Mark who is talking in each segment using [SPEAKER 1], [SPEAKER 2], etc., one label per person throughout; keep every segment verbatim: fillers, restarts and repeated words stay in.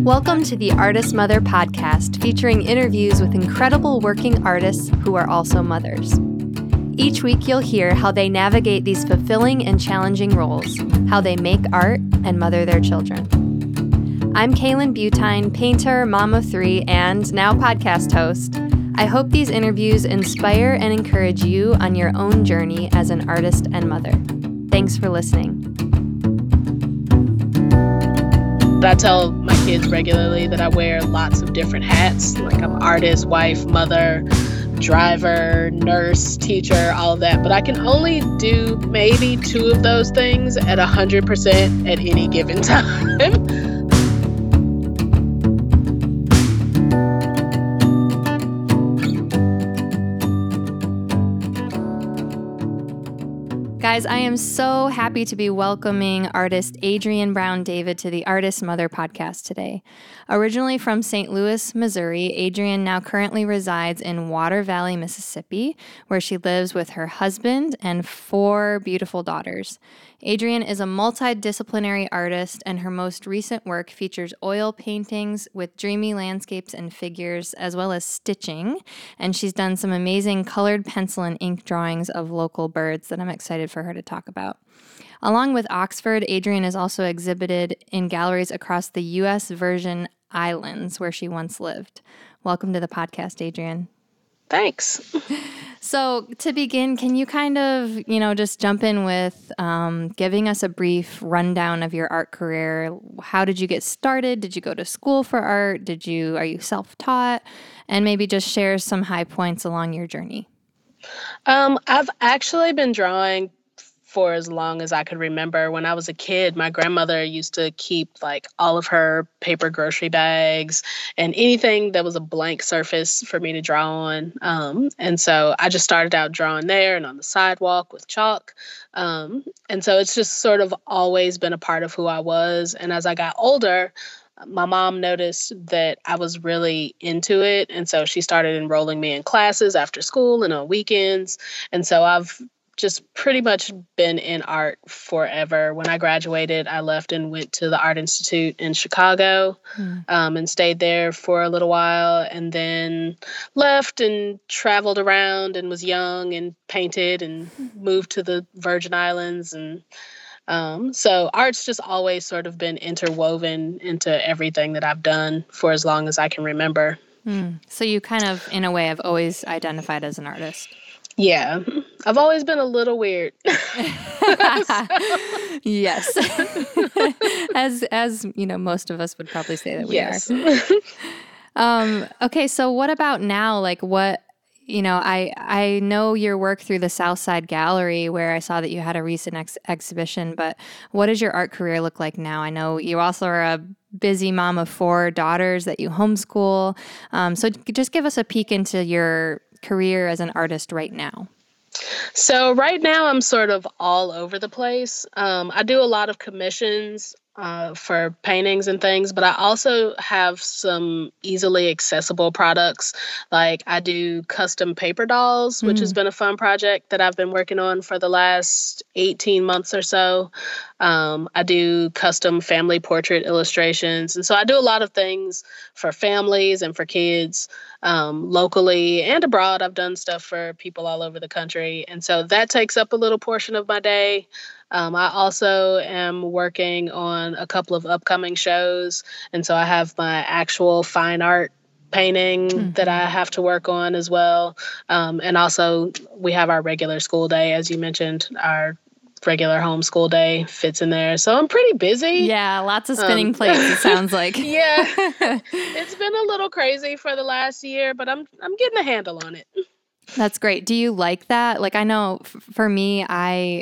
[SPEAKER 1] Welcome to the Artist Mother podcast, featuring interviews with incredible working artists who are also mothers. Each week you'll hear how they navigate these fulfilling and challenging roles, how they make art and mother their children. I'm Kaylin Butine, painter, mom of three, and now podcast host. I hope these interviews inspire and encourage you on your own journey as an artist and mother. Thanks for listening.
[SPEAKER 2] I tell my kids regularly that I wear lots of different hats. Like I'm artist, wife, mother, driver, nurse, teacher, all of that. But I can only do maybe two of those things at one hundred percent at any given time.
[SPEAKER 1] Guys, I am so happy to be welcoming artist Adrienne Brown David to the Artist Mother podcast today. Originally from Saint Louis, Missouri, Adrienne now currently resides in Water Valley, Mississippi, where she lives with her husband and four beautiful daughters. Adrienne is a multidisciplinary artist, and her most recent work features oil paintings with dreamy landscapes and figures, as well as stitching. And she's done some amazing colored pencil and ink drawings of local birds that I'm excited for her to talk about. Along with Oxford, Adrienne is also exhibited in galleries across the U S Virgin Islands, where she once lived. Welcome to the podcast, Adrienne.
[SPEAKER 2] Thanks.
[SPEAKER 1] So to begin, can you kind of, you know, just jump in with um, giving us a brief rundown of your art career? How did you get started? Did you go to school for art? Did you, are you self-taught? And maybe just share some high points along your journey.
[SPEAKER 2] Um, I've actually been drawing for as long as I could remember. When I was a kid, my grandmother used to keep like all of her paper grocery bags and anything that was a blank surface for me to draw on. Um, and so I just started out drawing there and on the sidewalk with chalk. Um, and so it's just sort of always been a part of who I was. And as I got older, my mom noticed that I was really into it. And so she started enrolling me in classes after school and on weekends. And so I've just pretty much been in art forever. When I graduated, I left and went to the Art Institute in Chicago mm. um, and stayed there for a little while, and then left and traveled around and was young and painted and moved to the Virgin Islands. And um, so art's just always sort of been interwoven into everything that I've done for as long as I can remember.
[SPEAKER 1] Mm. So you kind of, in a way, have always identified as an artist.
[SPEAKER 2] Yeah, I've always been a little weird.
[SPEAKER 1] Yes. as, as you know, most of us would probably say that we
[SPEAKER 2] yes.
[SPEAKER 1] are. um, okay, so what about now? Like what, you know, I, I know your work through the Southside Gallery, where I saw that you had a recent ex- exhibition, but what does your art career look like now? I know you also are a busy mom of four daughters that you homeschool. Um, so just give us a peek into your career as an artist right now.
[SPEAKER 2] So right now I'm sort of all over the place. Um, I do a lot of commissions uh, for paintings and things, but I also have some easily accessible products. Like I do custom paper dolls, which mm. has been a fun project that I've been working on for the last eighteen months or so. Um, I do custom family portrait illustrations. And so I do a lot of things for families and for kids um, locally and abroad. I've done stuff for people all over the country. And so that takes up a little portion of my day. Um, I also am working on a couple of upcoming shows. And so I have my actual fine art painting mm-hmm. that I have to work on as well. Um, and also we have our regular school day, as you mentioned, our regular homeschool day fits in there. So I'm pretty busy.
[SPEAKER 1] Yeah, lots of spinning um, plates, it sounds like.
[SPEAKER 2] Yeah. It's been a little crazy for the last year, but I'm I'm getting a handle on it.
[SPEAKER 1] That's great. Do you like that? Like, I know f- for me, I...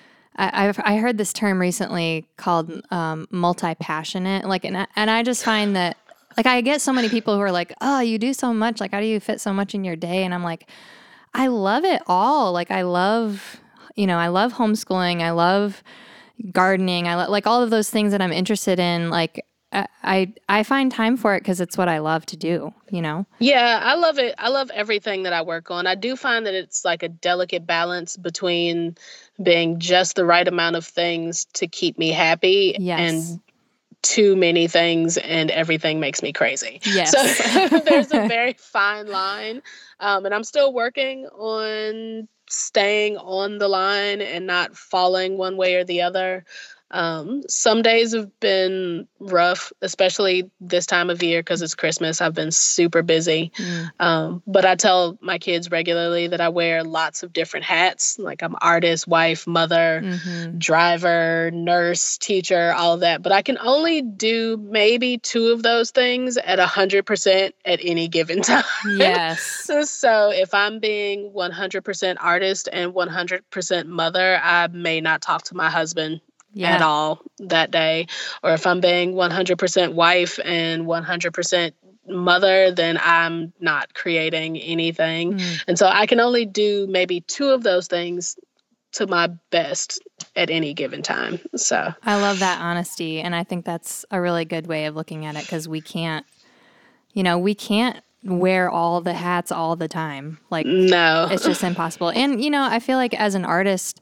[SPEAKER 1] I I've, I heard this term recently called um, multi-passionate. Like, and I, and I just find that, like, I get so many people who are like, oh, you do so much. Like, how do you fit so much in your day? And I'm like, I love it all. Like, I love, you know, I love homeschooling. I love gardening. I lo- like all of those things that I'm interested in. Like, I I find time for it because it's what I love to do, you know?
[SPEAKER 2] Yeah, I love it. I love everything that I work on. I do find that it's like a delicate balance between being just the right amount of things to keep me happy
[SPEAKER 1] yes.
[SPEAKER 2] and too many things and everything makes me crazy.
[SPEAKER 1] Yes.
[SPEAKER 2] So there's a very fine line. Um, and I'm still working on staying on the line and not falling one way or the other. Um, some days have been rough, especially this time of year because it's Christmas. I've been super busy.
[SPEAKER 1] Mm.
[SPEAKER 2] Um, but I tell my kids regularly that I wear lots of different hats. Like I'm artist, wife, mother,
[SPEAKER 1] Mm-hmm.
[SPEAKER 2] driver, nurse, teacher, all of that. But I can only do maybe two of those things at one hundred percent at any given time.
[SPEAKER 1] Yes.
[SPEAKER 2] So if I'm being one hundred percent artist and one hundred percent mother, I may not talk to my husband
[SPEAKER 1] Yeah.
[SPEAKER 2] at all that day. Or if I'm being one hundred percent wife and one hundred percent mother, then I'm not creating anything.
[SPEAKER 1] Mm.
[SPEAKER 2] And so I can only do maybe two of those things to my best at any given time. So
[SPEAKER 1] I love that honesty. And I think that's a really good way of looking at it because we can't, you know, we can't wear all the hats all the time. Like,
[SPEAKER 2] no,
[SPEAKER 1] it's just impossible. And, you know, I feel like as an artist,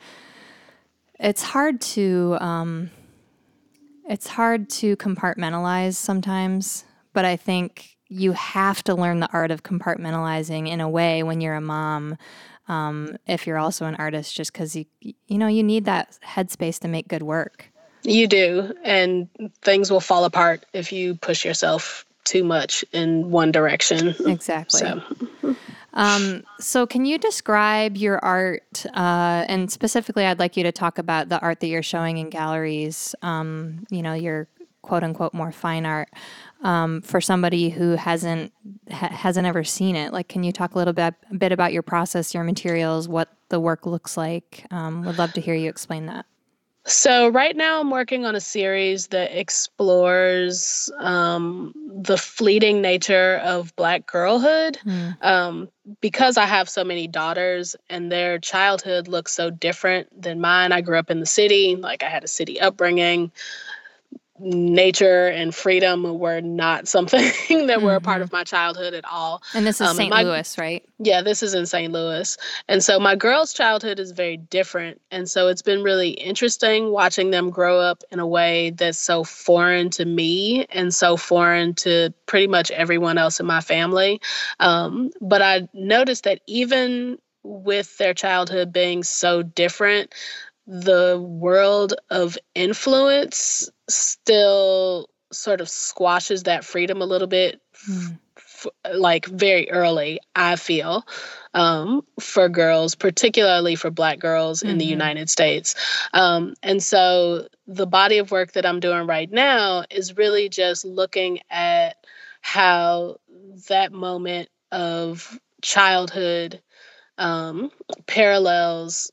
[SPEAKER 1] it's hard to, um, it's hard to compartmentalize sometimes, but I think you have to learn the art of compartmentalizing in a way when you're a mom. Um, if you're also an artist, just because you, you know, you need that headspace to make good work.
[SPEAKER 2] You do, and things will fall apart if you push yourself too much in one direction.
[SPEAKER 1] Exactly.
[SPEAKER 2] So,
[SPEAKER 1] um, so can you describe your art? Uh, and specifically, I'd like you to talk about the art that you're showing in galleries. Um, you know, your quote unquote more fine art. Um, for somebody who hasn't ha- hasn't ever seen it, like, can you talk a little bit a bit about your process, your materials, what the work looks like? Um, would love to hear you explain that.
[SPEAKER 2] So right now I'm working on a series that explores um, the fleeting nature of Black girlhood.
[SPEAKER 1] Mm.
[SPEAKER 2] Um, because I have so many daughters and their childhood looks so different than mine. I grew up in the city, like I had a city upbringing. Nature and freedom were not something that were a part of my childhood at all.
[SPEAKER 1] And this is
[SPEAKER 2] Um, and
[SPEAKER 1] Saint
[SPEAKER 2] my-
[SPEAKER 1] Louis, right?
[SPEAKER 2] Yeah, this is in Saint Louis. And so my girls' childhood is very different. And so it's been really interesting watching them grow up in a way that's so foreign to me and so foreign to pretty much everyone else in my family. Um, but I noticed that even with their childhood being so different, the world of influence still sort of squashes that freedom a little bit.
[SPEAKER 1] Mm.
[SPEAKER 2] Like very early, I feel, um, for girls, particularly for Black girls in mm-hmm. the United States. Um, and so the body of work that I'm doing right now is really just looking at how that moment of childhood um, parallels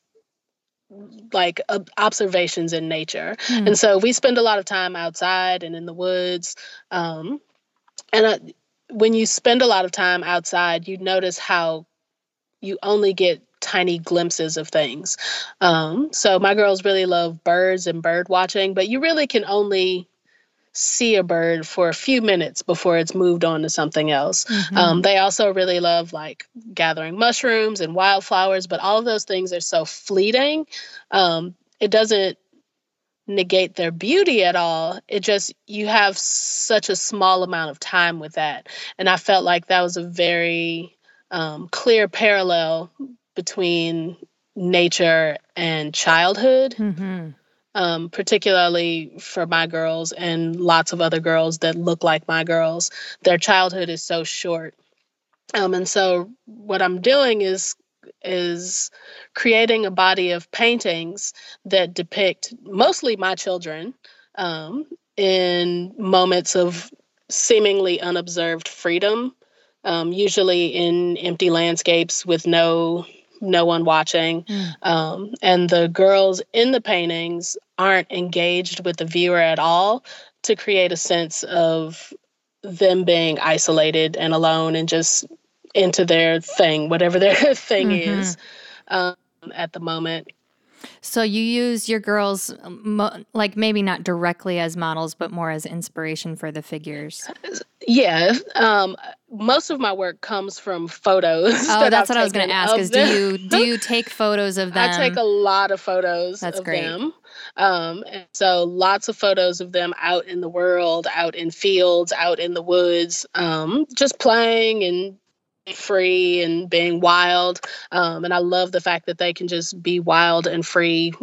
[SPEAKER 2] like uh, observations in nature. Mm. And so we spend a lot of time outside and in the woods. Um, and I, when you spend a lot of time outside, you notice how you only get tiny glimpses of things. Um, so my girls really love birds and bird watching, but you really can only see a bird for a few minutes before it's moved on to something else. Mm-hmm. Um, they also really love like gathering mushrooms and wildflowers, but all of those things are so fleeting. Um, it doesn't negate their beauty at all. It just, you have such a small amount of time with that. And I felt like that was a very um, clear parallel between nature and childhood. Mm-hmm. Um, particularly for my girls and lots of other girls that look like my girls. Their childhood is so short. Um, and so what I'm doing is is creating a body of paintings that depict mostly my children um, in moments of seemingly unobserved freedom, um, usually in empty landscapes with no no one watching. Mm. Um, and the girls in the paintings aren't engaged with the viewer at all to create a sense of them being isolated and alone and just into their thing, whatever their thing mm-hmm. is um, at the moment.
[SPEAKER 1] So you use your girls, mo- like maybe not directly as models, but more as inspiration for the figures.
[SPEAKER 2] Yeah, um, most of my work comes from photos
[SPEAKER 1] Oh,
[SPEAKER 2] that
[SPEAKER 1] that's
[SPEAKER 2] I've
[SPEAKER 1] what I was going to
[SPEAKER 2] taken
[SPEAKER 1] ask
[SPEAKER 2] of
[SPEAKER 1] is do
[SPEAKER 2] them.
[SPEAKER 1] you do you take photos of
[SPEAKER 2] I take
[SPEAKER 1] them?
[SPEAKER 2] a lot of photos
[SPEAKER 1] That's
[SPEAKER 2] of
[SPEAKER 1] great.
[SPEAKER 2] them. Um, and so lots of photos of them out in the world, out in fields, out in the woods, um, just playing and being free and being wild. Um, and I love the fact that they can just be wild and free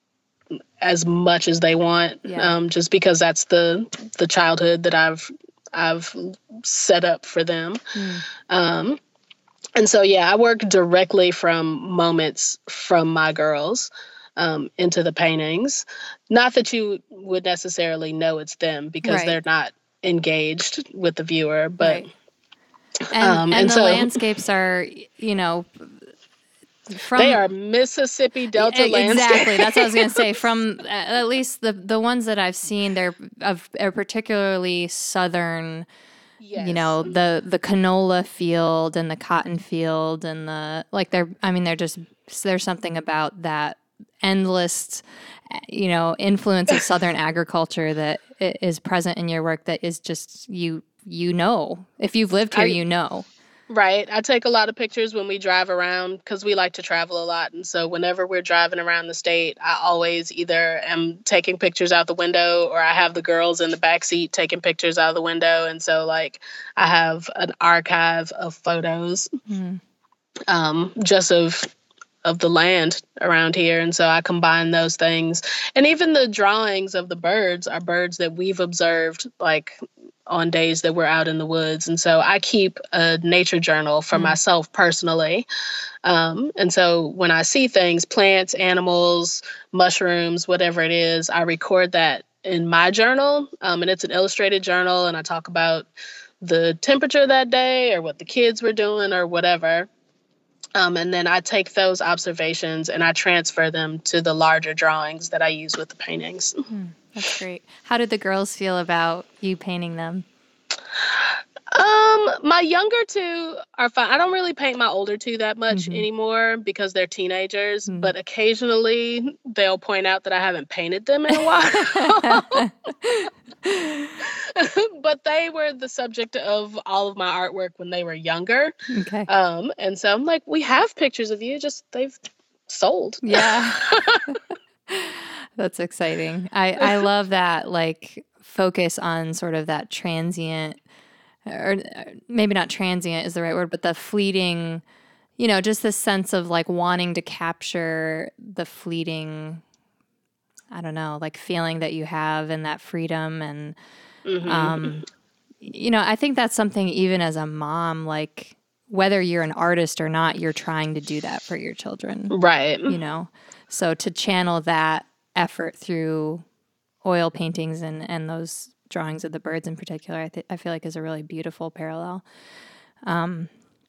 [SPEAKER 2] as much as they want,
[SPEAKER 1] Yeah.
[SPEAKER 2] um, just because that's the the childhood that I've I've set up for them.
[SPEAKER 1] Mm.
[SPEAKER 2] Um, and so, yeah, I work directly from moments from my girls um, into the paintings. Not that you would necessarily know it's them because
[SPEAKER 1] Right.
[SPEAKER 2] they're not engaged with the viewer, but
[SPEAKER 1] Right. And
[SPEAKER 2] um,
[SPEAKER 1] and
[SPEAKER 2] and
[SPEAKER 1] the
[SPEAKER 2] so
[SPEAKER 1] landscapes are, you know,
[SPEAKER 2] they
[SPEAKER 1] from
[SPEAKER 2] are Mississippi
[SPEAKER 1] E-
[SPEAKER 2] Delta landscape.
[SPEAKER 1] exactly. That's what I was going to say. From uh, at least the the ones that I've seen, they're of are particularly southern. You
[SPEAKER 2] Yes.
[SPEAKER 1] know, the the canola field and the cotton field and the like. They're. I mean, they're just. There's something about that endless, uh, you know, influence of southern agriculture that i- is present in your work. That is just you. You know, if you've lived here,
[SPEAKER 2] I
[SPEAKER 1] you know.
[SPEAKER 2] Right. I take a lot of pictures when we drive around because we like to travel a lot. And so whenever we're driving around the state, I always either am taking pictures out the window or I have the girls in the back seat taking pictures out of the window. And so, like, I have an archive of photos
[SPEAKER 1] Mm.
[SPEAKER 2] um, just of of the land around here. And so I combine those things. And even the drawings of the birds are birds that we've observed, like on days that we're out in the woods. And so I keep a nature journal for
[SPEAKER 1] Mm.
[SPEAKER 2] myself personally. Um, and so when I see things, plants, animals, mushrooms, whatever it is, I record that in my journal. Um, and it's an illustrated journal. And I talk about the temperature that day or what the kids were doing or whatever. Um, and then I take those observations and I transfer them to the larger drawings that I use with the paintings.
[SPEAKER 1] Mm. That's great. How did the girls feel about you painting them?
[SPEAKER 2] Um, my younger two are fine. I don't really paint my older two that much
[SPEAKER 1] Mm-hmm.
[SPEAKER 2] anymore because they're teenagers,
[SPEAKER 1] Mm.
[SPEAKER 2] but occasionally they'll point out that I haven't painted them in a while. But they were the subject of all of my artwork when they were younger.
[SPEAKER 1] Okay.
[SPEAKER 2] Um, and so I'm like, we have pictures of you, just they've sold.
[SPEAKER 1] Yeah. That's exciting. I, I love that, like, focus on sort of that transient, or uh, maybe not transient is the right word, but the fleeting, you know, just this sense of like wanting to capture the fleeting, I don't know, like feeling that you have and that freedom. And,
[SPEAKER 2] Hmm.
[SPEAKER 1] um, you know, I think that's something even as a mom, like, whether you're an artist or not, you're trying to do that for your children,
[SPEAKER 2] Right.
[SPEAKER 1] you know? So to channel that effort through oil paintings and, and those drawings of the birds in particular, I, th- I feel like is a really beautiful parallel. Um,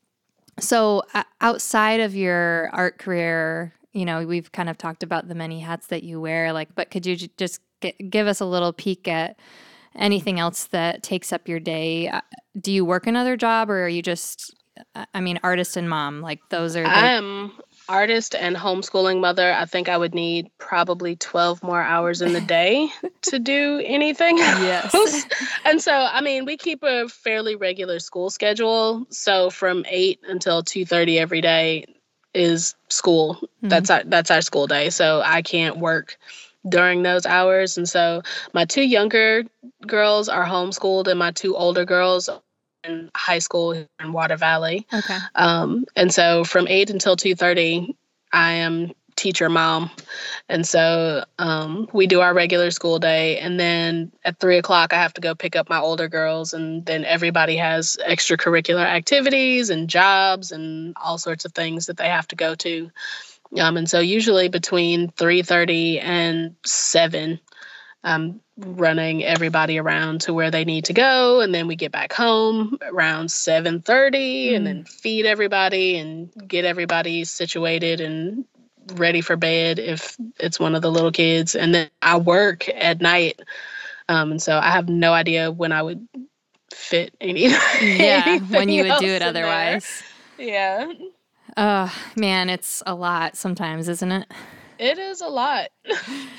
[SPEAKER 1] so uh, outside of your art career, you know, we've kind of talked about the many hats that you wear, like, but could you j- just get, give us a little peek at anything else that takes up your day? Uh, Do you work another job or are you just, uh, I mean, artist and mom, like those are the,
[SPEAKER 2] I'm artist and homeschooling mother. I think I would need probably twelve more hours in the day to do anything
[SPEAKER 1] yes.
[SPEAKER 2] else. And so, I mean, we keep a fairly regular school schedule. So from eight until two thirty every day is school.
[SPEAKER 1] Mhm.
[SPEAKER 2] That's our that's our school day. So I can't work during those hours. And so my two younger girls are homeschooled and my two older girls are in high school here in Water Valley.
[SPEAKER 1] Okay.
[SPEAKER 2] Um, and so from eight until two thirty, I am teacher mom. And so um, we do our regular school day. And then at three o'clock, I have to go pick up my older girls. And then everybody has extracurricular activities and jobs and all sorts of things that they have to go to. Um, and so usually between three thirty and seven, I'm running everybody around to where they need to go, and then we get back home around seven thirty and
[SPEAKER 1] Mm.
[SPEAKER 2] then feed everybody and get everybody situated and ready for bed if it's one of the little kids. And then I work at night. Um, and so I have no idea when I would fit any
[SPEAKER 1] Yeah, when
[SPEAKER 2] anything
[SPEAKER 1] you would do it
[SPEAKER 2] else in there.
[SPEAKER 1] otherwise.
[SPEAKER 2] Yeah,
[SPEAKER 1] Oh, man, it's a lot sometimes, isn't it?
[SPEAKER 2] it is a lot.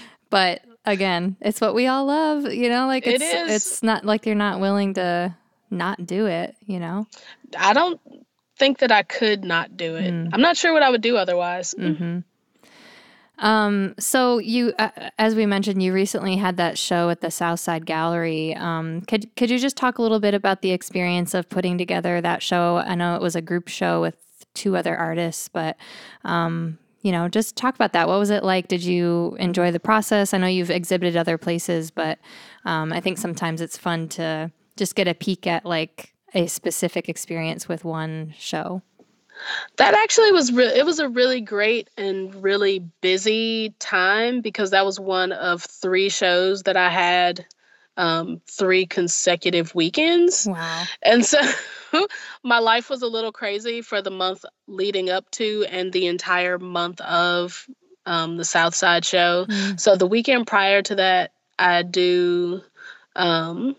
[SPEAKER 1] But again, it's what we all love, you know, like
[SPEAKER 2] It
[SPEAKER 1] it's
[SPEAKER 2] is.
[SPEAKER 1] it's not like you're not willing to not do it, you know?
[SPEAKER 2] I don't think that I could not do it.
[SPEAKER 1] Mm.
[SPEAKER 2] I'm not sure what I would do otherwise.
[SPEAKER 1] Mm-hmm. Um, so you, uh, as we mentioned, you recently had that show at the Southside Gallery. Um, could could you just talk a little bit about the experience of putting together that show? I know it was a group show with two other artists, but um, you know, just talk about that. What was it like? Did you enjoy the process? I know you've exhibited other places, but um, I think sometimes it's fun to just get a peek at like a specific experience with one show.
[SPEAKER 2] That actually was re- it was a really great and really busy time because that was one of three shows that I had um, three consecutive weekends.
[SPEAKER 1] Wow.
[SPEAKER 2] And so my life was a little crazy for the month leading up to and the entire month of um, the South Side show.
[SPEAKER 1] Mm.
[SPEAKER 2] So the weekend prior to that, I do um,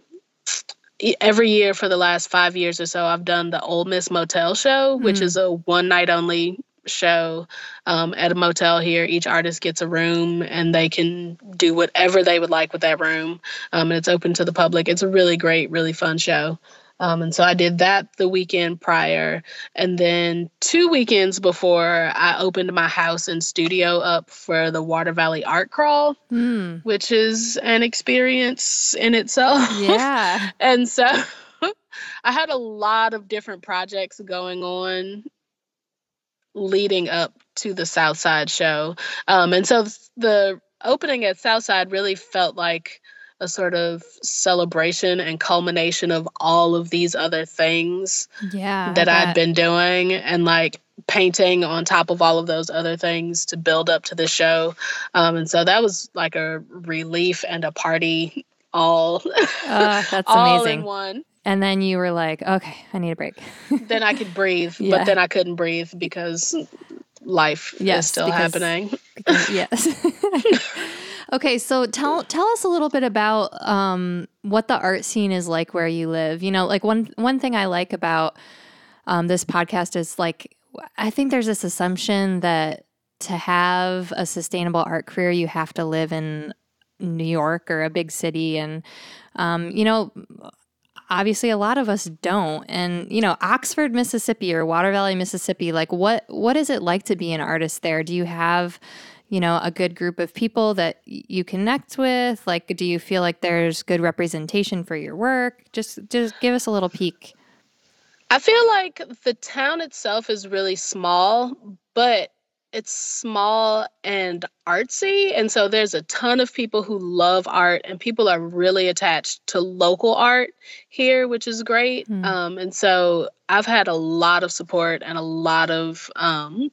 [SPEAKER 2] every year for the last five years or so, I've done the Ole Miss Motel show, which
[SPEAKER 1] Mm.
[SPEAKER 2] is a one night only show um, at a motel here. Each artist gets a room and they can do whatever they would like with that room. Um, and it's open to the public. It's a really great, really fun show. Um, and so I did that the weekend prior. And then two weekends before, I opened my house and studio up for the Water Valley Art Crawl,
[SPEAKER 1] Mm.
[SPEAKER 2] which is an experience in itself.
[SPEAKER 1] Yeah.
[SPEAKER 2] And so I had a lot of different projects going on leading up to the Southside show. Um, and so the opening at Southside really felt like a sort of celebration and culmination of all of these other things
[SPEAKER 1] Yeah,
[SPEAKER 2] that
[SPEAKER 1] I
[SPEAKER 2] I'd
[SPEAKER 1] bet.
[SPEAKER 2] been doing and like painting on top of all of those other things to build up to the show. Um, and so that was like a relief and a party all,
[SPEAKER 1] Uh, that's
[SPEAKER 2] all
[SPEAKER 1] amazing.
[SPEAKER 2] in one.
[SPEAKER 1] And then you were like, okay, I need a break.
[SPEAKER 2] Then I could breathe,
[SPEAKER 1] Yeah.
[SPEAKER 2] but then I couldn't breathe because life
[SPEAKER 1] Yes,
[SPEAKER 2] is still
[SPEAKER 1] because-
[SPEAKER 2] happening.
[SPEAKER 1] Because- yes. Okay, so tell tell us a little bit about um, what the art scene is like where you live. You know, like one one thing I like about um, this podcast is like I think there's this assumption that to have a sustainable art career, you have to live in New York or a big city, and um, you know. Obviously, a lot of us don't. And, you know, Oxford, Mississippi or Water Valley, Mississippi, like what what is it like to be an artist there? Do you have, you know, a good group of people that you connect with? Like, do you feel like there's good representation for your work? Just just give us a little peek.
[SPEAKER 2] I feel like the town itself is really small, but it's small and artsy. And so there's a ton of people who love art and people are really attached to local art here, which is great.
[SPEAKER 1] Mm.
[SPEAKER 2] Um, and so I've had a lot of support and a lot of um,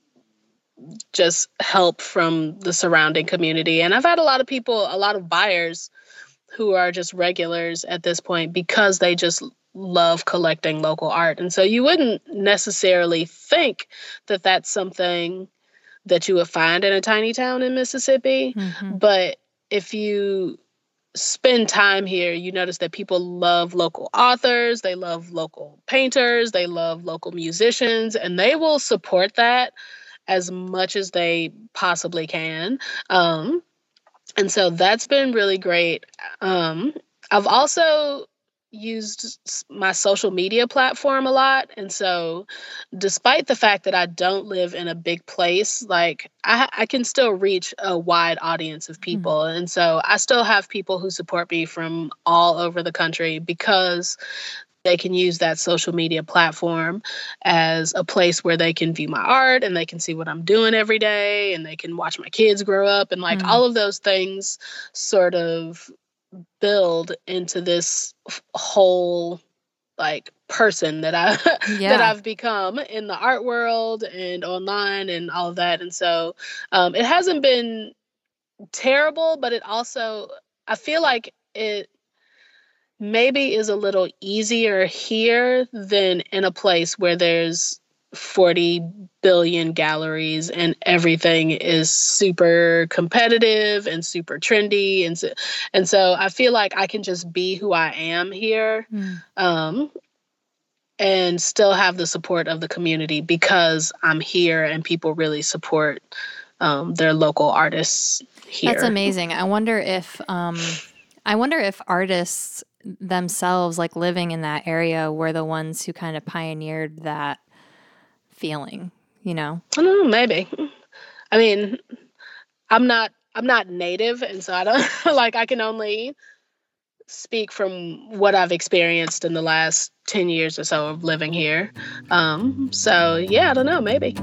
[SPEAKER 2] just help from the surrounding community. And I've had a lot of people, a lot of buyers who are just regulars at this point because they just love collecting local art. And so you wouldn't necessarily think that that's something that you would find in a tiny town in Mississippi.
[SPEAKER 1] Mm-hmm.
[SPEAKER 2] But if you spend time here, you notice that people love local authors, they love local painters, they love local musicians, and they will support that as much as they possibly can. Um, and so that's been really great. Um, I've also used my social media platform a lot. And so despite the fact that I don't live in a big place, like I, I can still reach a wide audience of people. Mm-hmm. And so I still have people who support me from all over the country because they can use that social media platform as a place where they can view my art and they can see what I'm doing every day and they can watch my kids grow up and like mm. all of those things sort of build into this whole like person that I yeah. that I've become in the art world and online and all of that. And so um, it hasn't been terrible, but it also I feel like it maybe is a little easier here than in a place where there's forty billion galleries and everything is super competitive and super trendy. And so, and so I feel like I can just be who I am here mm. um, and still have the support of the community because I'm here and people really support um, their local artists here.
[SPEAKER 1] That's amazing. I wonder if... Um... I wonder if artists themselves, like living in that area, were the ones who kind of pioneered that feeling, you know?
[SPEAKER 2] I don't know, maybe. I mean, I'm not I'm not native, and so I don't like I can only speak from what I've experienced in the last ten years or so of living here. Um, so yeah, I don't know, maybe.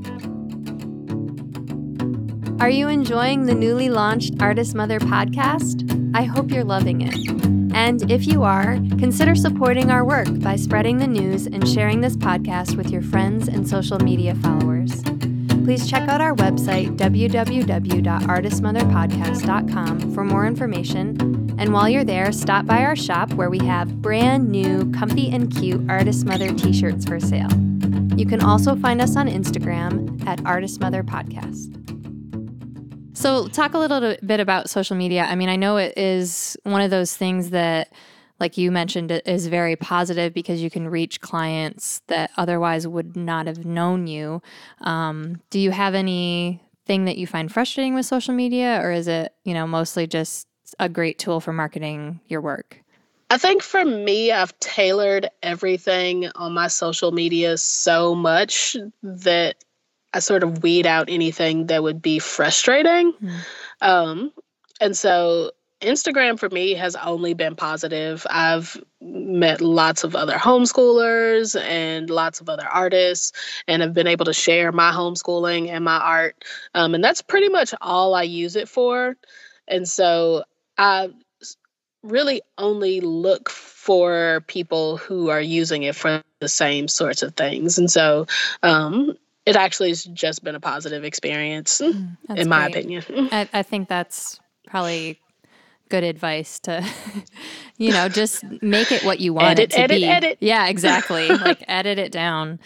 [SPEAKER 1] Are you enjoying the newly launched Artist Mother podcast? I hope you're loving it. And if you are, consider supporting our work by spreading the news and sharing this podcast with your friends and social media followers. Please check out our website, w w w dot artist mother podcast dot com, for more information. And while you're there, stop by our shop where we have brand new, comfy and cute Artist Mother t-shirts for sale. You can also find us on Instagram at Artist Mother Podcast. So talk a little bit about social media. I mean, I know it is one of those things that, like you mentioned, it is very positive because you can reach clients that otherwise would not have known you. Um, do you have anything that you find frustrating with social media, or is it, you know, mostly just a great tool for marketing your work?
[SPEAKER 2] I think for me, I've tailored everything on my social media so much that I sort of weed out anything that would be frustrating. Mm. Um, and so Instagram for me has only been positive. I've met lots of other homeschoolers and lots of other artists, and have been able to share my homeschooling and my art. Um, and that's pretty much all I use it for. And so I really only look for people who are using it for the same sorts of things. And so, um, it actually has just been a positive experience, mm, in my great. opinion.
[SPEAKER 1] I, I think that's probably good advice to, you know, just make it what you want
[SPEAKER 2] edit,
[SPEAKER 1] it to
[SPEAKER 2] edit,
[SPEAKER 1] be.
[SPEAKER 2] Edit.
[SPEAKER 1] Yeah, exactly. Like edit it down,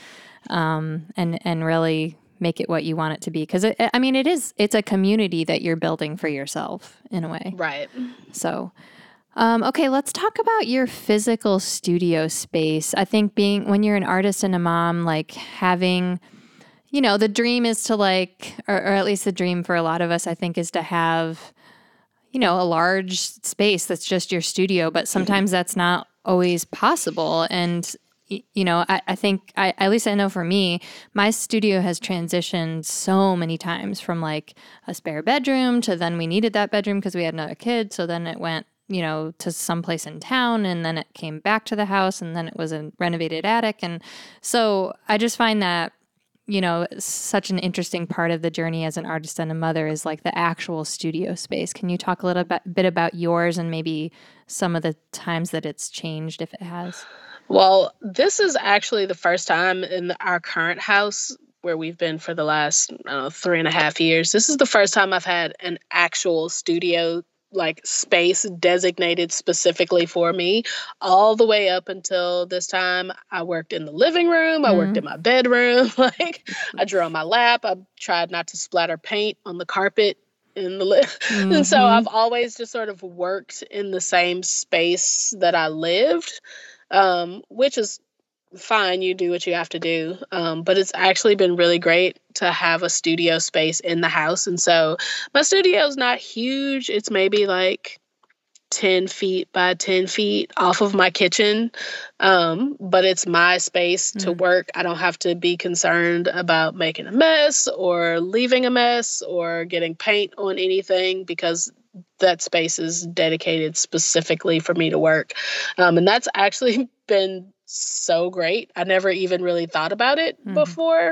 [SPEAKER 1] um, and and really make it what you want it to be. Because I mean, it is it's a community that you're building for yourself in a way.
[SPEAKER 2] Right.
[SPEAKER 1] So. Um, okay, let's talk about your physical studio space. I think being when you're an artist and a mom, like having, you know, the dream is to like, or, or at least the dream for a lot of us, I think, is to have, you know, a large space that's just your studio, but sometimes that's not always possible. And, you know, I, I think, I, at least I know for me, my studio has transitioned so many times from like a spare bedroom to then we needed that bedroom because we had another kid. So then it went, you know, to someplace in town, and then it came back to the house, and then it was a renovated attic. And so I just find that, you know, such an interesting part of the journey as an artist and a mother is like the actual studio space. Can you talk a little bit, bit about yours and maybe some of the times that it's changed, if it has?
[SPEAKER 2] Well, this is actually the first time in our current house where we've been for the last, I don't know, three and a half years. This is the first time I've had an actual studio like space designated specifically for me. All the way up until this time, I worked in the living room. I mm. worked in my bedroom. Like I drew on my lap. I tried not to splatter paint on the carpet in the li- mm-hmm. And so I've always just sort of worked in the same space that I lived, um, which is fine. You do what you have to do. Um, but it's actually been really great to have a studio space in the house. And so my studio is not huge. It's maybe like ten feet by ten feet off of my kitchen. Um, but it's my space mm. to work. I don't have to be concerned about making a mess or leaving a mess or getting paint on anything because that space is dedicated specifically for me to work. Um, and that's actually been so great. I never even really thought about it mm. before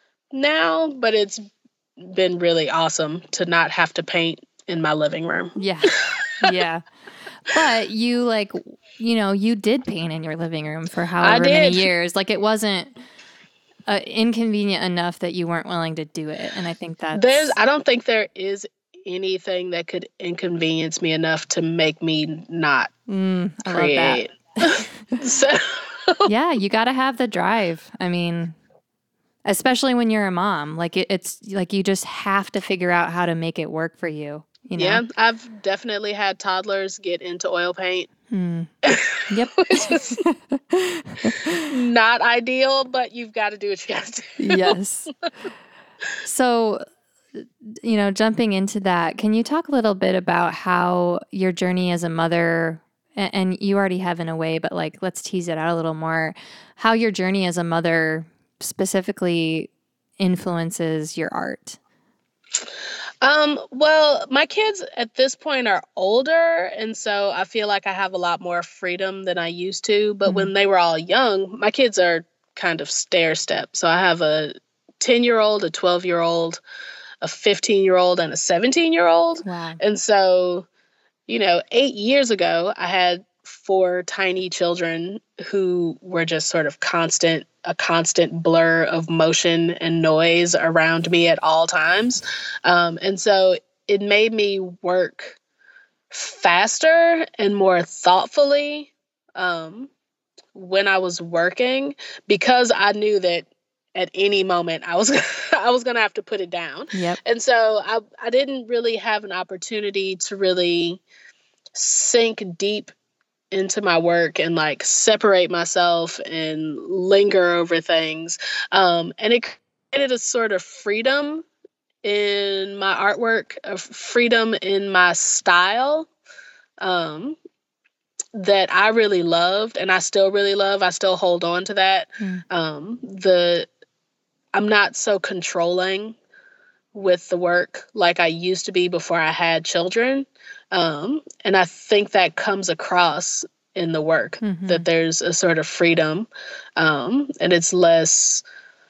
[SPEAKER 2] now, but it's been really awesome to not have to paint in my living room.
[SPEAKER 1] Yeah. Yeah. But you like, you know, you did paint in your living room for however many years. Like it wasn't uh, inconvenient enough that you weren't willing to do it. And I think that's...
[SPEAKER 2] There's, I don't think there is anything that could inconvenience me enough to make me not
[SPEAKER 1] mm, I
[SPEAKER 2] create.
[SPEAKER 1] Love that.
[SPEAKER 2] So...
[SPEAKER 1] Yeah, you got to have the drive. I mean, especially when you're a mom, like it, it's like you just have to figure out how to make it work for you. You know?
[SPEAKER 2] Yeah, I've definitely had toddlers get into oil paint.
[SPEAKER 1] Hmm. Yep.
[SPEAKER 2] Which is not ideal, but you've got to do what you got to do.
[SPEAKER 1] Yes. So, you know, jumping into that, can you talk a little bit about how your journey as a mother and, and you already have in a way, but like, let's tease it out a little more, how your journey as a mother specifically influences your art.
[SPEAKER 2] Um, well, my kids at this point are older, and so I feel like I have a lot more freedom than I used to. But
[SPEAKER 1] Mm-hmm.
[SPEAKER 2] when they were all young, my kids are kind of stair step. So I have a ten year old, a twelve year old, a fifteen year old, and a seventeen year old.
[SPEAKER 1] Wow.
[SPEAKER 2] And so, you know, eight years ago, I had four tiny children who were just sort of constant, a constant blur of motion and noise around me at all times. Um, and so it made me work faster and more thoughtfully um, when I was working, because I knew that at any moment I was I was gonna have to put it down.
[SPEAKER 1] Yep.
[SPEAKER 2] And so I I didn't really have an opportunity to really sink deep into my work and like separate myself and linger over things. Um, and it created a sort of freedom in my artwork, a freedom in my style um, that I really loved and I still really love. I still hold on to that.
[SPEAKER 1] Mm.
[SPEAKER 2] Um, the I'm not so controlling with the work like I used to be before I had children. Um, and I think that comes across in the work,
[SPEAKER 1] Mm-hmm.
[SPEAKER 2] that there's a sort of freedom um, and it's less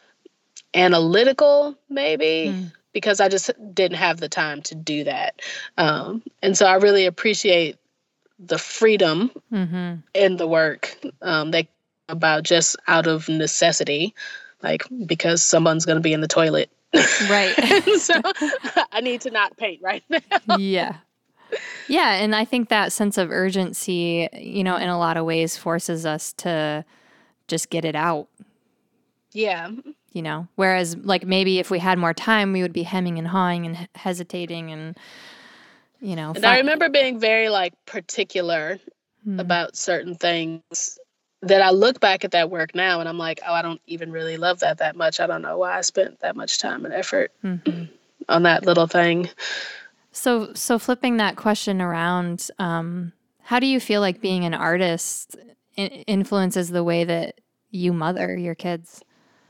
[SPEAKER 2] analytical, maybe,
[SPEAKER 1] Mm.
[SPEAKER 2] because I just didn't have the time to do that. Um, and so I really appreciate the freedom
[SPEAKER 1] Mm-hmm.
[SPEAKER 2] in the work um, that about just out of necessity, like because someone's going to be in the toilet.
[SPEAKER 1] Right.
[SPEAKER 2] So I need to not paint right now.
[SPEAKER 1] Yeah. Yeah. And I think that sense of urgency, you know, in a lot of ways forces us to just get it out,
[SPEAKER 2] Yeah.
[SPEAKER 1] you know, whereas like maybe if we had more time, we would be hemming and hawing and he- hesitating and, you know,
[SPEAKER 2] And
[SPEAKER 1] fi-
[SPEAKER 2] I remember being very like particular
[SPEAKER 1] Hmm.
[SPEAKER 2] about certain things that I look back at that work now and I'm like, oh, I don't even really love that that much. I don't know why I spent that much time and effort
[SPEAKER 1] Mm-hmm.
[SPEAKER 2] on that little thing.
[SPEAKER 1] So, so flipping that question around, um, how do you feel like being an artist i- influences the way that you mother your kids?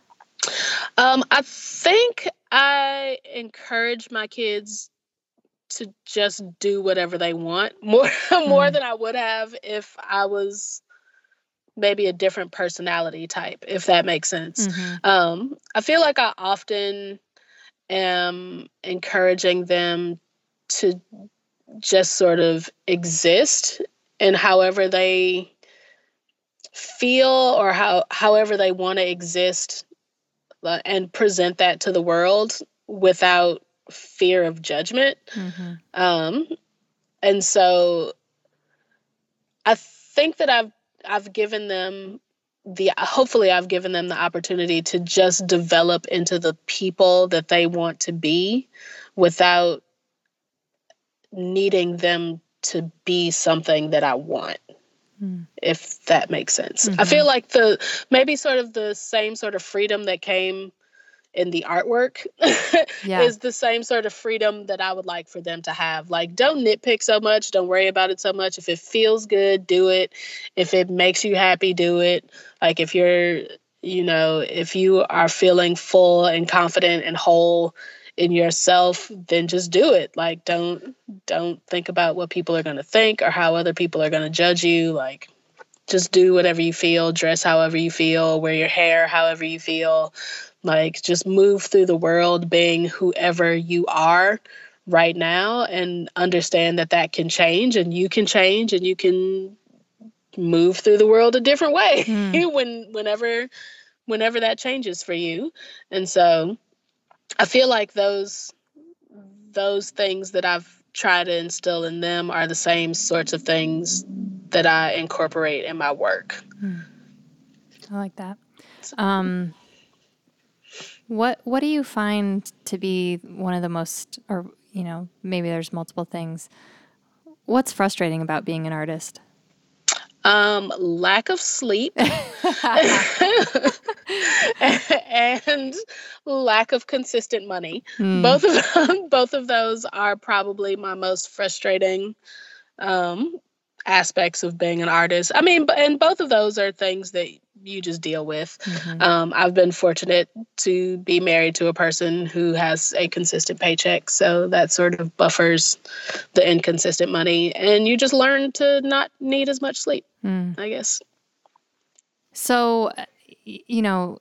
[SPEAKER 2] Um, I think I encourage my kids to just do whatever they want more more
[SPEAKER 1] Mm.
[SPEAKER 2] than I would have if I was maybe a different personality type, if that makes sense.
[SPEAKER 1] Mm-hmm.
[SPEAKER 2] Um, I feel like I often am encouraging them to just sort of exist and however they feel or how however they want to exist uh, and present that to the world without fear of judgment.
[SPEAKER 1] Mm-hmm.
[SPEAKER 2] Um, and so I think that I've I've given them the hopefully I've given them the opportunity to just develop into the people that they want to be without needing them to be something that I want,
[SPEAKER 1] Mm.
[SPEAKER 2] if that makes sense.
[SPEAKER 1] Mm-hmm.
[SPEAKER 2] I feel like the maybe sort of the same sort of freedom that came in the artwork
[SPEAKER 1] Yeah.
[SPEAKER 2] is the same sort of freedom that I would like for them to have. Like, don't nitpick so much. Don't worry about it so much. If it feels good, do it. If it makes you happy, do it. Like, if you're, you know, if you are feeling full and confident and whole in yourself, then just do it. Like, don't, don't think about what people are going to think or how other people are going to judge you. Like, just do whatever you feel, dress however you feel, wear your hair however you feel. Like, just move through the world being whoever you are right now and understand that that can change and you can change and you can move through the world a different way
[SPEAKER 1] Mm.
[SPEAKER 2] when whenever whenever that changes for you. And so I feel like those those things that I've tried to instill in them are the same sorts of things that I incorporate in my work.
[SPEAKER 1] Mm. I like that. Um, what What do you find to be one of the most, or you know, maybe there's multiple things. What's frustrating about being an artist?
[SPEAKER 2] Um, lack of sleep and lack of consistent money.
[SPEAKER 1] Mm.
[SPEAKER 2] Both of both of those are probably my most frustrating um, aspects of being an artist. I mean, and both of those are things that you just deal with. Mm-hmm. Um, I've been fortunate to be married to a person who has a consistent paycheck, so that sort of buffers the inconsistent money, and you just learn to not need as much sleep, mm. I guess.
[SPEAKER 1] So, you know,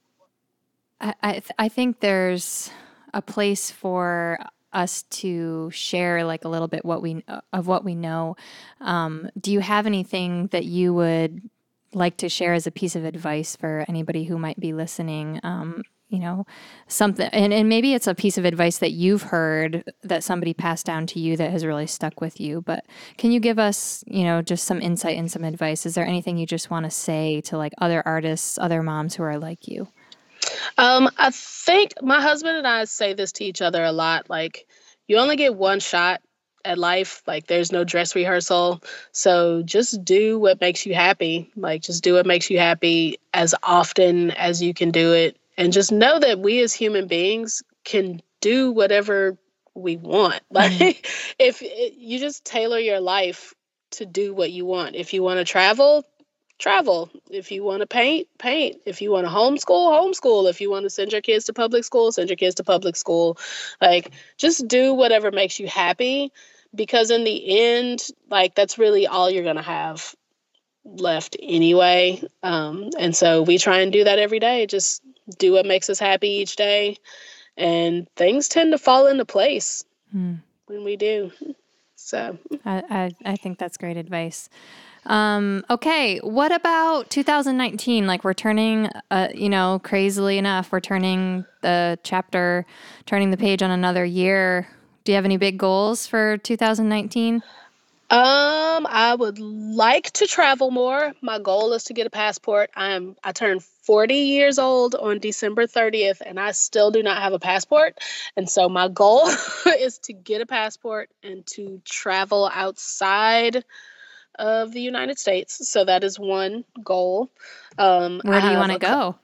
[SPEAKER 1] I I, th- I think there's a place for us to share like a little bit what we of what we know. Um, do you have anything that you would like to share as a piece of advice for anybody who might be listening? Um, you know, something, and, and maybe it's a piece of advice that you've heard that somebody passed down to you that has really stuck with you. But can you give us, you know, just some insight and some advice? Is there anything you just want to say to like other artists, other moms who are like you?
[SPEAKER 2] Um, I think my husband and I say this to each other a lot. Like, you only get one shot at life. Like, there's no dress rehearsal. So just do what makes you happy. Like, just do what makes you happy as often as you can do it. And just know that we as human beings can do whatever we want. Like, mm-hmm. if it, you just tailor your life to do what you want. If you want to travel, travel. If you want to paint, paint. If you want to homeschool, homeschool. If you want to send your kids to public school, send your kids to public school. Like, just do whatever makes you happy, because in the end, like, that's really all you're going to have left anyway. Um, and so we try and do that every day. Just do what makes us happy each day. And things tend to fall into place hmm. when we do. So
[SPEAKER 1] I, I, I think that's great advice. Um, okay. What about two thousand nineteen? Like, we're turning, uh, you know, crazily enough, we're turning the chapter, turning the page on another year. Do you have any big goals for two thousand nineteen?
[SPEAKER 2] Um, I would like to travel more. My goal is to get a passport. I'm, I turned forty years old on December thirtieth, and I still do not have a passport. And so my goal is to get a passport and to travel outside of the United States. So that is one goal. Um,
[SPEAKER 1] Where do you want to go?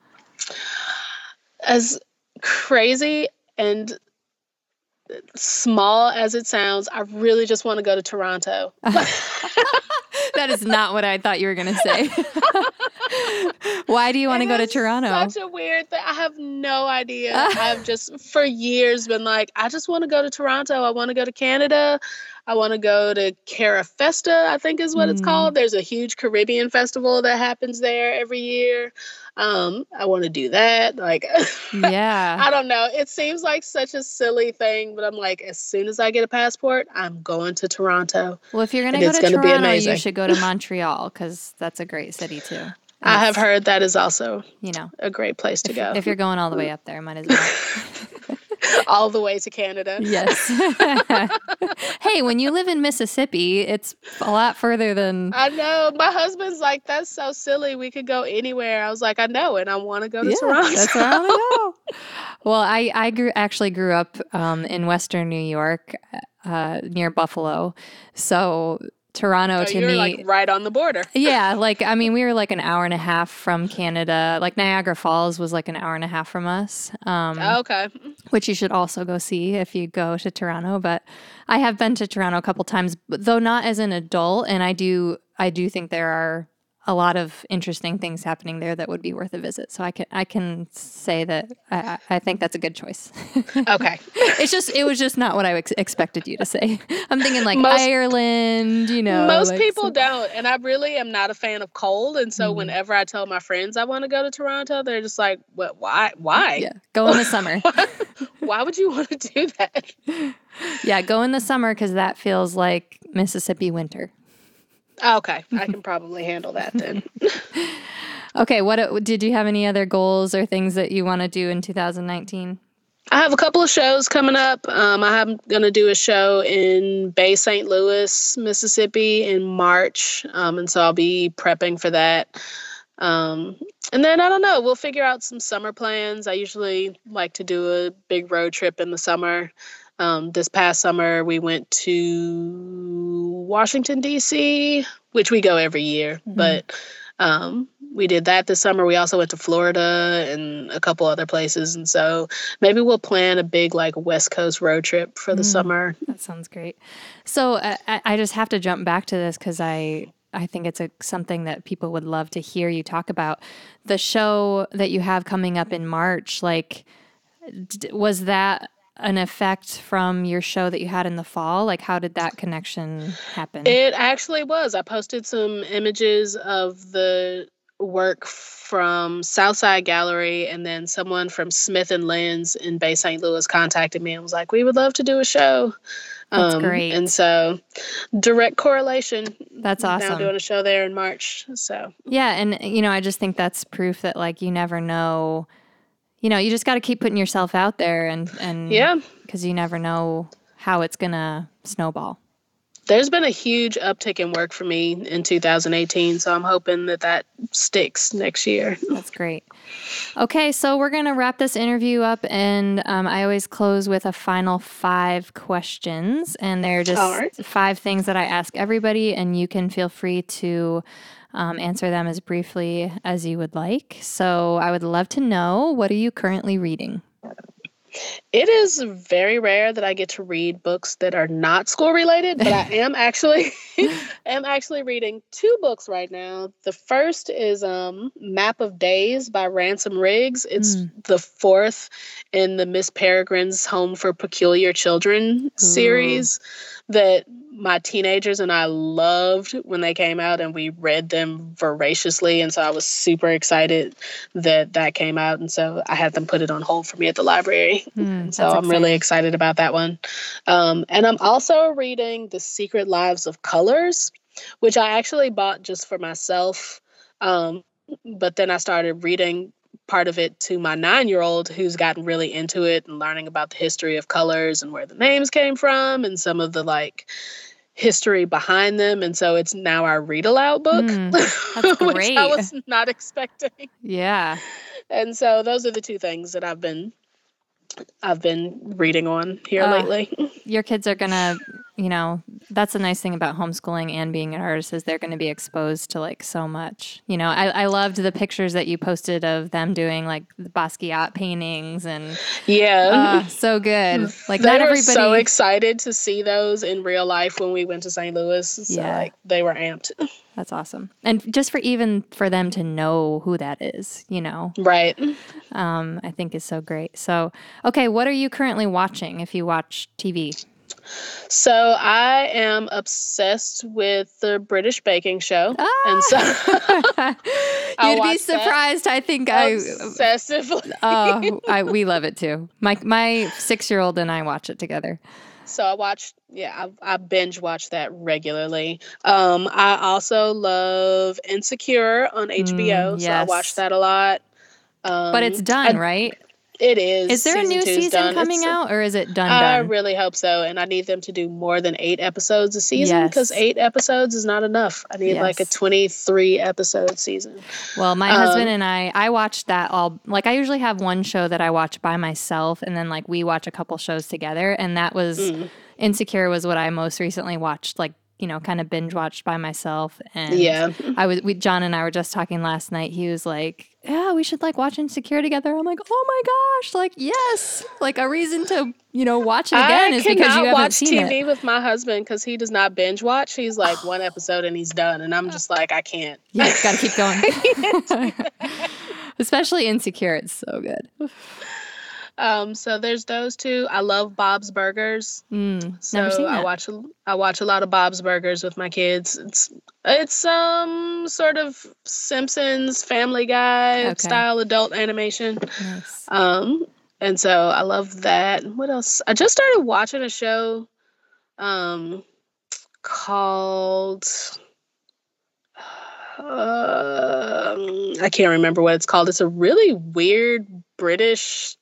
[SPEAKER 2] As crazy and small as it sounds, I really just want to go to Toronto.
[SPEAKER 1] That is not what I thought you were going to say. Why do you want to go to Toronto?
[SPEAKER 2] Such a weird thing. I have no idea. I've just for years been like, I just want to go to Toronto. I want to go to Canada. I want to go to Carafesta, I think is what mm. it's called. There's a huge Caribbean festival that happens there every year. Um, I want to do that. Like,
[SPEAKER 1] yeah,
[SPEAKER 2] I don't know. It seems like such a silly thing, but I'm like, as soon as I get a passport, I'm going to Toronto.
[SPEAKER 1] Well, if you're going to go to Toronto, you should go to Montreal, because that's a great city too. And
[SPEAKER 2] I have heard that is also,
[SPEAKER 1] you know,
[SPEAKER 2] a great place to
[SPEAKER 1] if,
[SPEAKER 2] go.
[SPEAKER 1] If you're going all the way up there, might as well.
[SPEAKER 2] All the way to Canada.
[SPEAKER 1] Yes. Hey, when you live in Mississippi, it's a lot further than...
[SPEAKER 2] I know. My husband's like, that's so silly. We could go anywhere. I was like, I know, and I want to go to
[SPEAKER 1] yeah,
[SPEAKER 2] Toronto.
[SPEAKER 1] That's where I want to go. Well, I, I grew actually grew up um, in Western New York, uh, near Buffalo. So... Toronto
[SPEAKER 2] oh,
[SPEAKER 1] to
[SPEAKER 2] you're
[SPEAKER 1] me,
[SPEAKER 2] like right on the border.
[SPEAKER 1] Yeah, like I mean, we were like an hour and a half from Canada. Like Niagara Falls was like an hour and a half from us. Um,
[SPEAKER 2] oh, okay,
[SPEAKER 1] which you should also go see if you go to Toronto. But I have been to Toronto a couple times, though not as an adult. And I do, I do think there are a lot of interesting things happening there that would be worth a visit. So I can I can say that I, I think that's a good choice.
[SPEAKER 2] Okay.
[SPEAKER 1] It's just it was just not what I ex- expected you to say. I'm thinking like most, Ireland, you know.
[SPEAKER 2] Most
[SPEAKER 1] like
[SPEAKER 2] people
[SPEAKER 1] some...
[SPEAKER 2] don't, and I really am not a fan of cold. And so mm. whenever I tell my friends I want to go to Toronto, they're just like, "What? Why? Why?
[SPEAKER 1] Yeah, go in the summer.
[SPEAKER 2] why, why would you want to do that?"
[SPEAKER 1] Yeah, go in the summer because that feels like Mississippi winter.
[SPEAKER 2] Okay, I can probably handle that then.
[SPEAKER 1] Okay, what did you have any other goals or things that you want to do in two thousand nineteen?
[SPEAKER 2] I have a couple of shows coming up. Um, I'm going to do a show in Bay Saint Louis, Mississippi in March, um, and so I'll be prepping for that. Um, and then, I don't know, we'll figure out some summer plans. I usually like to do a big road trip in the summer. Um, this past summer, we went to Washington, D C, which we go every year. Mm-hmm. But um, we did that this summer. We also went to Florida and a couple other places. And so maybe we'll plan a big like West Coast road trip for the mm, summer.
[SPEAKER 1] That sounds great. So uh, I just have to jump back to this because I, I think it's a, something that people would love to hear you talk about. The show that you have coming up in March, like, d- was that an effect from your show that you had in the fall? Like, how did that connection happen?
[SPEAKER 2] It actually was. I posted some images of the work from Southside Gallery, and then someone from Smith and Lens in Bay Saint Louis contacted me and was like, we would love to do a show.
[SPEAKER 1] That's
[SPEAKER 2] um,
[SPEAKER 1] great.
[SPEAKER 2] And so direct correlation.
[SPEAKER 1] That's awesome.
[SPEAKER 2] Now doing a show there in March. So
[SPEAKER 1] yeah. And, you know, I just think that's proof that like, you never know, you know, you just got to keep putting yourself out there and, and
[SPEAKER 2] yeah,
[SPEAKER 1] because you never know how it's going to snowball.
[SPEAKER 2] There's been a huge uptick in work for me in two thousand eighteen, so I'm hoping that that sticks next year.
[SPEAKER 1] That's great. Okay, so we're going to wrap this interview up, and um, I always close with a final five questions, and they're just right. five things that I ask everybody, and you can feel free to um, answer them as briefly as you would like. So I would love to know, what are you currently reading?
[SPEAKER 2] It is very rare that I get to read books that are not school related, but I am actually am actually reading two books right now. The first is um, Map of Days by Ransom Riggs. It's mm. the fourth in the Miss Peregrine's Home for Peculiar Children Ooh. series that my teenagers and I loved when they came out, and we read them voraciously. And so I was super excited that that came out. And so I had them put it on hold for me at the library. Mm, so I'm exciting. really excited about that one. Um, and I'm also reading The Secret Lives of Colors, which I actually bought just for myself. Um, but then I started reading part of it to my nine-year-old, who's gotten really into it and learning about the history of colors and where the names came from and some of the like history behind them. And so it's now our read aloud book, mm, that's great. Which I was not expecting.
[SPEAKER 1] Yeah.
[SPEAKER 2] And so those are the two things that I've been I've been reading on here uh, lately.
[SPEAKER 1] Your kids are going to, you know, that's the nice thing about homeschooling and being an artist is they're going to be exposed to like so much. You know, I, I loved the pictures that you posted of them doing like the Basquiat paintings and
[SPEAKER 2] yeah,
[SPEAKER 1] uh, so good. Like
[SPEAKER 2] they
[SPEAKER 1] not
[SPEAKER 2] were
[SPEAKER 1] everybody
[SPEAKER 2] so excited to see those in real life when we went to Saint Louis. So yeah. like they were amped.
[SPEAKER 1] That's awesome. And just for even for them to know who that is, you know,
[SPEAKER 2] right.
[SPEAKER 1] Um, I think is so great. So, okay. What are you currently watching if you watch T V?
[SPEAKER 2] So I am obsessed with the British Baking Show. Ah! And so
[SPEAKER 1] you'd be surprised. I think I
[SPEAKER 2] obsessively.
[SPEAKER 1] Oh, I, we love it too. My my six-year-old and I watch it together.
[SPEAKER 2] So I watch, yeah, I, I binge watch that regularly. Um, I also love Insecure on H B O, mm, yes. so I watch that a lot. Um,
[SPEAKER 1] but it's done, I, right?
[SPEAKER 2] It is.
[SPEAKER 1] Is there
[SPEAKER 2] season
[SPEAKER 1] a new season
[SPEAKER 2] done.
[SPEAKER 1] coming
[SPEAKER 2] it's,
[SPEAKER 1] out, or is it done?
[SPEAKER 2] I
[SPEAKER 1] done?
[SPEAKER 2] really hope so, and I need them to do more than eight episodes a season because yes. eight episodes is not enough. I need yes. like a twenty-three episode season.
[SPEAKER 1] Well, my um, husband and I, I watched that all. Like I usually have one show that I watch by myself, and then like we watch a couple shows together, and that was mm. Insecure was what I most recently watched. Like. You know, kind of binge watched by myself. And
[SPEAKER 2] yeah.
[SPEAKER 1] I was, we, John and I were just talking last night. He was like, yeah, we should like watch Insecure together. I'm like, oh my gosh, like, yes, like a reason to, you know, watch it again
[SPEAKER 2] I
[SPEAKER 1] is because you haven't
[SPEAKER 2] watch
[SPEAKER 1] seen
[SPEAKER 2] T V
[SPEAKER 1] it.
[SPEAKER 2] with my husband because he does not binge watch. He's like one episode and he's done. And I'm just like, I can't.
[SPEAKER 1] Yeah, gotta keep going. Especially Insecure. It's so good.
[SPEAKER 2] Um, so there's those two. I love Bob's Burgers.
[SPEAKER 1] Mm,
[SPEAKER 2] so
[SPEAKER 1] never seen that.
[SPEAKER 2] I watch I watch a lot of Bob's Burgers with my kids. It's it's um sort of Simpsons, Family Guy okay. style adult animation.
[SPEAKER 1] Nice.
[SPEAKER 2] Um, and so I love that. What else? I just started watching a show um called uh, I can't remember what it's called. It's a really weird British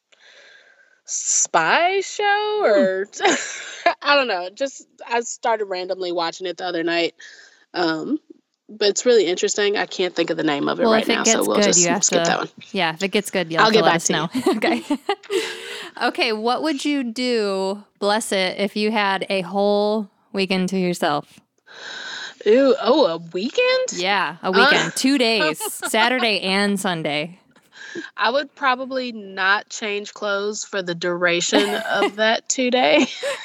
[SPEAKER 2] spy show or I don't know. Just I started randomly watching it the other night. Um, but it's really interesting. I can't think of the name of it
[SPEAKER 1] well,
[SPEAKER 2] right now, so we'll
[SPEAKER 1] good,
[SPEAKER 2] just
[SPEAKER 1] you have
[SPEAKER 2] skip
[SPEAKER 1] to,
[SPEAKER 2] that one.
[SPEAKER 1] Yeah, if it gets good, you'll
[SPEAKER 2] I'll get
[SPEAKER 1] let
[SPEAKER 2] back
[SPEAKER 1] us
[SPEAKER 2] to
[SPEAKER 1] know.
[SPEAKER 2] You.
[SPEAKER 1] Okay. Okay, what would you do, bless it, if you had a whole weekend to yourself?
[SPEAKER 2] Ooh, oh, a weekend?
[SPEAKER 1] Yeah, a weekend.
[SPEAKER 2] Uh,
[SPEAKER 1] Two days, Saturday and Sunday.
[SPEAKER 2] I would probably not change clothes for the duration of that two days.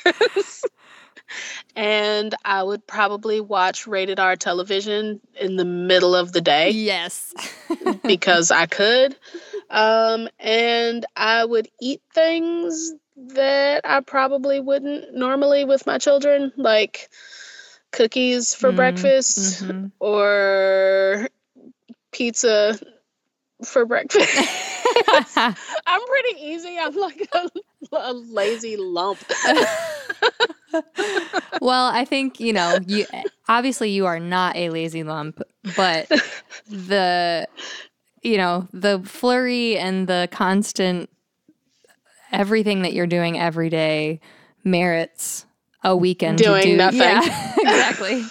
[SPEAKER 2] And I would probably watch rated R television in the middle of the day
[SPEAKER 1] Yes.
[SPEAKER 2] because I could. Um, and I would eat things that I probably wouldn't normally with my children, like cookies for
[SPEAKER 1] Mm,
[SPEAKER 2] breakfast
[SPEAKER 1] mhm.
[SPEAKER 2] or pizza for breakfast. I'm pretty easy. I'm like a, a lazy lump.
[SPEAKER 1] Well, I think, you know, you obviously you are not a lazy lump, but the, you know, the flurry and the constant everything that you're doing every day merits a weekend
[SPEAKER 2] Doing
[SPEAKER 1] to do.
[SPEAKER 2] nothing.
[SPEAKER 1] Yeah, exactly.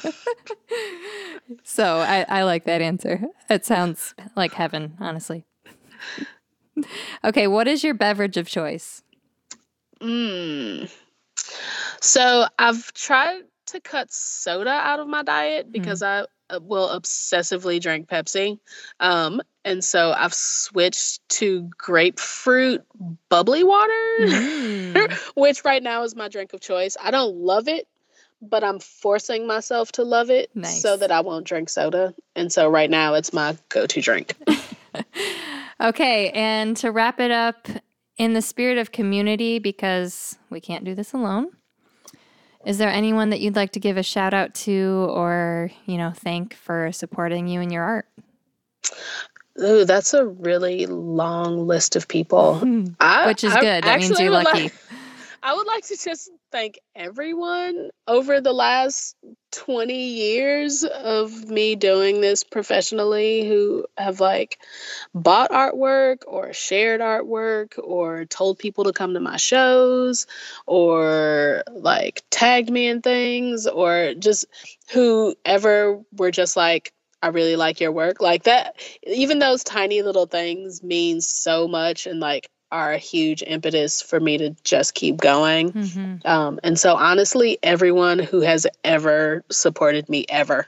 [SPEAKER 1] So I, I like that answer. It sounds like heaven, honestly. Okay, what is your beverage of choice?
[SPEAKER 2] Mm. So I've tried to cut soda out of my diet because
[SPEAKER 1] Mm.
[SPEAKER 2] I uh, will obsessively drink Pepsi. Um, and so I've switched to grapefruit bubbly water,
[SPEAKER 1] Mm.
[SPEAKER 2] which right now is my drink of choice. I don't love it, but I'm forcing myself to love it so
[SPEAKER 1] Nice.
[SPEAKER 2] that I won't drink soda. And so right now it's my go-to drink.
[SPEAKER 1] Okay, and to wrap it up, in the spirit of community, because we can't do this alone, is there anyone that you'd like to give a shout out to or, you know, thank for supporting you in your art?
[SPEAKER 2] Ooh, that's a really long list of people. I,
[SPEAKER 1] Which is
[SPEAKER 2] I
[SPEAKER 1] good. That means
[SPEAKER 2] actually
[SPEAKER 1] you're
[SPEAKER 2] would
[SPEAKER 1] lucky.
[SPEAKER 2] like, I would like to just thank everyone over the last twenty years of me doing this professionally who have like bought artwork or shared artwork or told people to come to my shows or like tagged me in things or just whoever were just like, I really like your work. Like that, even those tiny little things mean so much and like are a huge impetus for me to just keep going.
[SPEAKER 1] Mm-hmm.
[SPEAKER 2] Um, and so honestly, everyone who has ever supported me ever.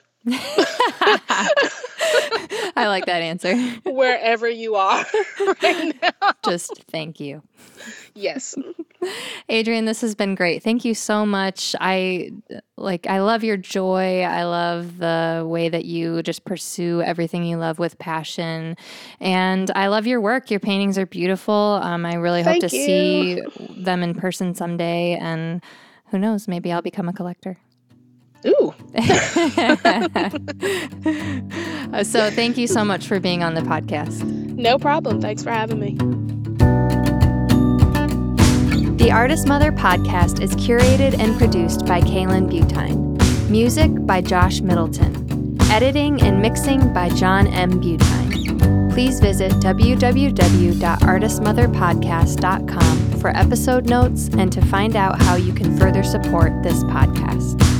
[SPEAKER 1] I like that answer.
[SPEAKER 2] Wherever you are right now.
[SPEAKER 1] Just thank you.
[SPEAKER 2] Yes.
[SPEAKER 1] Adrienne, this has been great. Thank you so much. I like I love your joy. I love the way that you just pursue everything you love with passion. And I love your work. Your paintings are beautiful. Um, I really
[SPEAKER 2] Thank
[SPEAKER 1] hope to
[SPEAKER 2] you.
[SPEAKER 1] see them in person someday. And who knows, maybe I'll become a collector.
[SPEAKER 2] Ooh.
[SPEAKER 1] So thank you so much for being on the podcast.
[SPEAKER 2] No problem. Thanks for having me.
[SPEAKER 1] The Artist Mother podcast is curated and produced by Kaylin Butine. Music by Josh Middleton. Editing and mixing by John M. Butine. Please visit w w w dot artist mother podcast dot com for episode notes and to find out how you can further support this podcast.